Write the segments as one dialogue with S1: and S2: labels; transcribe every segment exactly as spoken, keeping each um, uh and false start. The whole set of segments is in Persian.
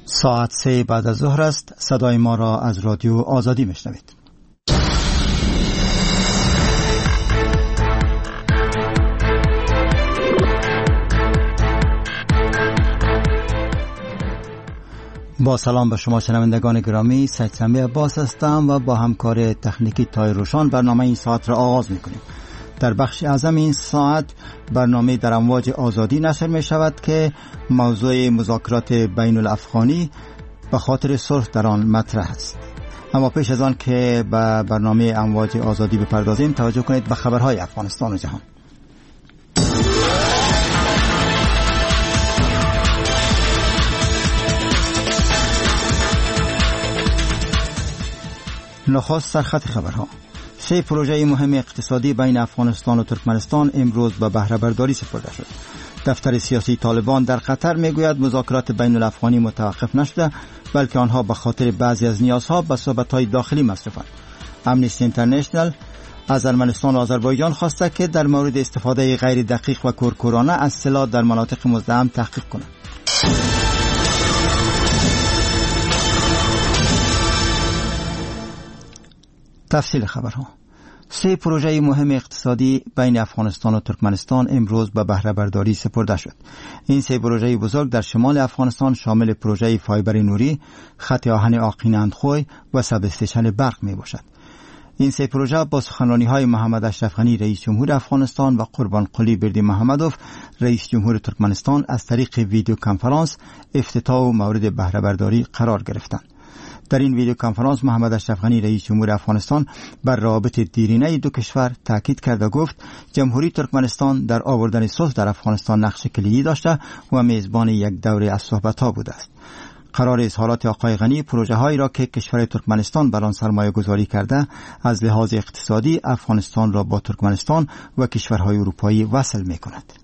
S1: ساعت سه بعد از ظهر است. صدای ما را از رادیو آزادی میشنوید. با سلام به شما شنوندگان گرامی، سید سمی عباس هستم و با همکار تکنیکی تای روشان برنامه این ساعت را آغاز میکنیم. در بخش اعظم این ساعت برنامه در امواج آزادی نشر می شود که موضوع مذاکرات بین الافغانی به خاطر صلح در آن مطرح است. اما پیش از آن که به برنامه امواج آزادی بپردازیم، توجه کنید به خبرهای افغانستان و جهان. نخست سرخط خبرها. سه پروژه مهم اقتصادی بین افغانستان و ترکمنستان امروز به بهره برداری سپرده شد. دفتر سیاسی طالبان در قطر میگوید مذاکرات بین الافغانی متوقف نشده، بلکه آنها به خاطر بعضی از نیازها به صحبت‌های داخلی مصرفند. امنیستی اینترنشنال از ارمنستان و آذربایجان خواسته که در مورد استفاده غیر دقیق و کورکورانه از سلاح در مناطق مزدحم تحقیق کنند. تفصیل خبرها. سه پروژه مهم اقتصادی بین افغانستان و ترکمنستان امروز به بهره برداری سپرده شد. این سه پروژه بزرگ در شمال افغانستان شامل پروژه فایبر نوری، خط آهن آقین اندخوی و سب استیشن برق می باشد. این سه پروژه با سخنرانی‌های محمد اشرف غنی رئیس جمهور افغانستان و قربان قلی بردی محمدوف رئیس جمهور ترکمنستان از طریق ویدیو کنفرانس افتتاح و مورد بهره برداری قرار گرفتند. در این ویدیو کنفرانس محمد اشرف غنی رئیس جمهور افغانستان بر روابط دیرینه دو کشور تاکید کرد و گفت جمهوری ترکمنستان در آوردن صلح در افغانستان نقش کلیدی داشته و میزبان یک دوره از صحبت‌ها بوده است. قرار اظهارات آقای غنی پروژه هایی را که کشور ترکمنستان بر آن سرمایه گذاری کرده از لحاظ اقتصادی افغانستان را با ترکمنستان و کشورهای اروپایی وصل می کند.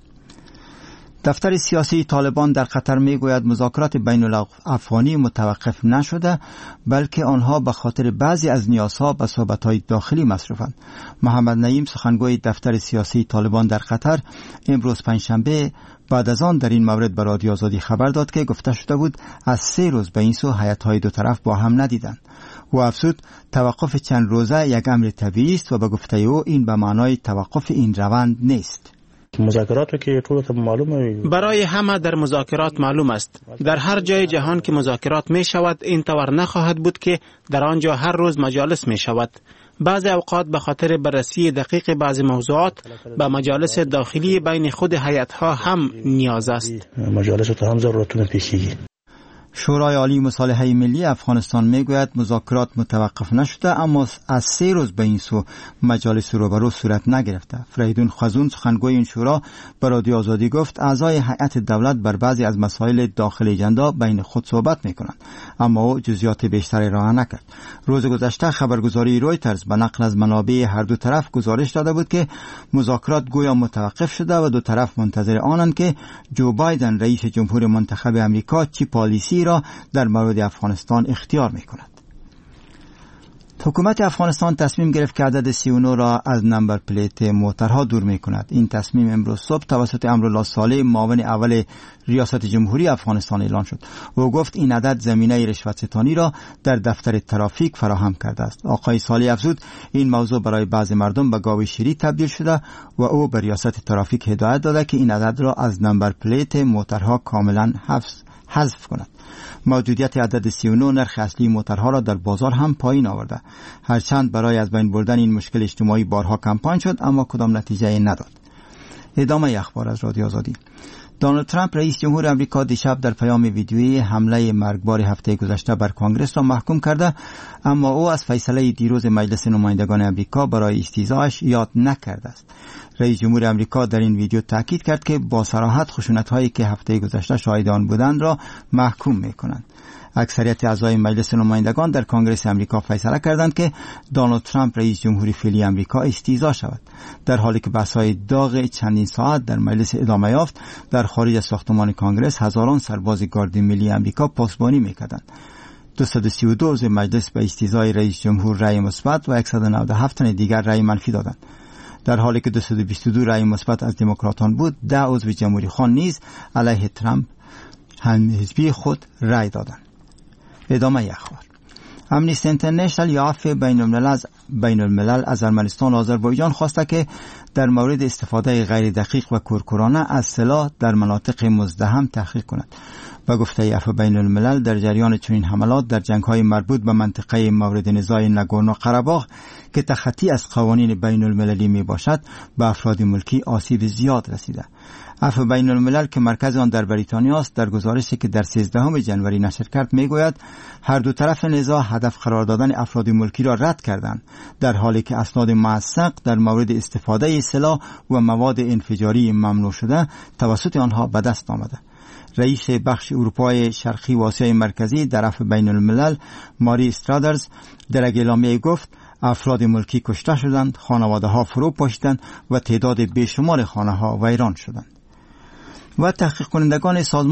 S1: دفتر سیاسی طالبان در قطر میگوید مذاکرات بین الافغانی متوقف نشده، بلکه آنها به خاطر بعضی از نیازها به صحبت‌های داخلی مصرفند. محمد نعیم سخنگوی دفتر سیاسی طالبان در قطر امروز پنجشنبه بعد از آن در این مورد به رادیو آزادی خبر داد که گفته شده بود از سه روز به این سو هیئت‌های دو طرف با هم ندیدند. و افزود توقف چند روزه یک امر طبیعی است و به گفته او این به معنای توقف این روند نیست.
S2: مذاکرات که ټول معلومه
S3: برای همه در مذاکرات معلوم است. در هر جای جهان که مذاکرات می شود این طور نخواهد بود که در آنجا هر روز مجالس می شود. بعضی اوقات به خاطر بررسی دقیق بعضی موضوعات به مجالس داخلی بین خود هیئت‌ها هم نیاز است.
S2: مجالس ته هم ضرورتونه پیشیږي.
S1: شورای عالی مصالحه ملی افغانستان میگوید مذاکرات متوقف نشده، اما از سه روز به این سو مجالس روبرو صورت نگرفته. فریدون خزون سخنگوی این شورا به رادیو آزادی گفت اعضای هیئت دولت بر بعضی از مسائل داخل اجندا بین خود صحبت میکنند، اما او جزئیات بیشتری ارائه نکرد. روز گذشته خبرگزاری رویترز به نقل از منابع هر دو طرف گزارش داده بود که مذاکرات گویا متوقف شده و دو طرف منتظر آنند که جو بایدن رئیس جمهور منتخب امریکا چی پالیسی را در مورد افغانستان اختیار می کند. حکومت افغانستان تصمیم گرفت که عدد سی و نه را از نمبر پلیت موترها دور می کند. این تصمیم امروز صبح توسط امرالله صالح معاون اول ریاست جمهوری افغانستان اعلان شد. او گفت این عدد زمینه رشوت ستانی را در دفتر ترافیک فراهم کرده است. آقای صالح افزود این موضوع برای بعضی مردم به گاو شیری تبدیل شده و او به ریاست ترافیک هدایت داده که این عدد را از نمبر پلیت موترها کاملا حذف حذف کند. موجودیت عدد سی و نه نرخ اصلی موترها را در بازار هم پایین آورده. هرچند برای از بین بردن این مشکل اجتماعی بارها کمپاین شد، اما کدام نتیجه نداد. ادامه اخبار از رادیو آزادی. دونالد ترامپ رئیس جمهور آمریکا دیشب در پیام ویدیویی حمله مرگبار هفته گذشته بر کنگره را محکوم کرده، اما او از فیصله دیروز مجلس نمایندگان آمریکا برای استیضاحش یاد نکرده است. رئیس جمهور آمریکا در این ویدیو تاکید کرد که با صراحت خشونت‌هایی که هفته گذشته شاهد آن بودند را محکوم می‌کنند. اکثریت اعضای مجلس نمایندگان در کنگره آمریکا فیصله کردند که دونالد ترامپ رئیس جمهوری فعلی آمریکا استیضاح شود. در حالی که بحث‌های داغ چندین ساعت در مجلس ادامه یافت، در خارج از ساختمان کنگره هزاران سرباز گارد ملی آمریکا پاسبانی می‌کردند. دویست و سی و دو عضو مجلس به استیضاح رئیس جمهور رأی مثبت و صد و نود و هفت تن دیگر رأی منفی دادند. در حالی که دویست و بیست و دو رأی مثبت از دموکراتان بود، ده عضو جمهوری خواه نیز علیه ترامپ هم حزبی خود رأی دادند. ادامه اخبار. امنیستی اینترنشنال یا عفو بین الملل از بین الملل از ارمنستان و آذربایجان خواسته که در مورد استفاده غیر دقیق و کورکورانه از سلاح در مناطق مزدحم تحقیق کند. و گفته عفو بین الملل در جریان چنین حملات در جنگ‌های مربوط به منطقه مورد نزاع ناگورنو قره‌باغ که تخطی از قوانین بین المللی می باشد به افراد ملکی آسیب زیاد رسیده. عفو بین الملل که مرکز آن در بریتانیا است در گزارشی که در سیزدهم ژانویه نشر کرد میگوید هر دو طرف نزاع هدف قرار دادن افراد ملکی را رد کردند، در حالی که اسناد موثق در مورد استفاده سلاح و مواد انفجاری ممنوع شده توسط آنها به دست آمده. رئیس بخش اروپای شرقی و آسیای مرکزی در عفو بین الملل ماری استرادرز در اعلامیه گفت افراد ملکی کشته شدند، خانواده ها فرو پاشیدند و تعداد بیشمار خانه ها ویران شدند. و تحقیق کنندگان سازمان